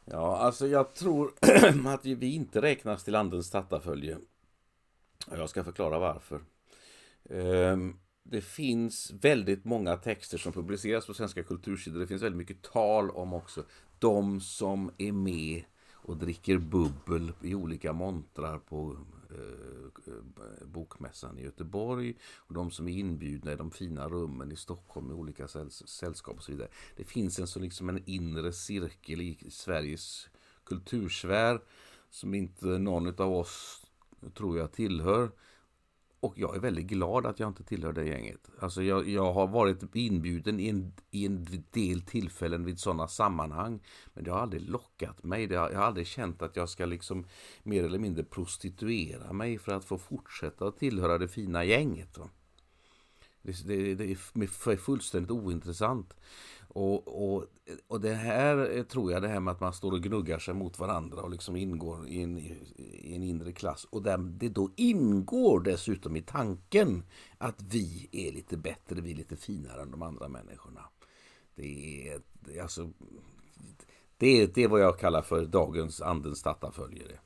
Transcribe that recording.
Ja, alltså jag tror att vi inte räknas till andens stattarfölje. Jag ska förklara varför. Det finns väldigt många texter som publiceras på svenska kultursidor. Det finns väldigt mycket tal om också de som är med och dricker bubbel i olika montrar på bokmässan i Göteborg, och de som är inbjudna i de fina rummen i Stockholm i olika sällskap och så vidare. Det finns en så liksom en inre cirkel i Sveriges kultursfär som inte någon av oss, tror jag, tillhör. Och jag är väldigt glad att jag inte tillhör det gänget. Alltså jag har varit inbjuden i en del tillfällen vid sådana sammanhang. Men det har aldrig lockat mig. Jag har aldrig känt att jag ska liksom mer eller mindre prostituera mig för att få fortsätta att tillhöra det fina gänget. Va? Det är fullständigt ointressant. Och det här tror jag, det här med att man står och gnuggar sig mot varandra och liksom ingår i en inre klass. Och där det då ingår dessutom i tanken att vi är lite bättre, vi är lite finare än de andra människorna. Det är vad jag kallar för dagens andens stattarföljare.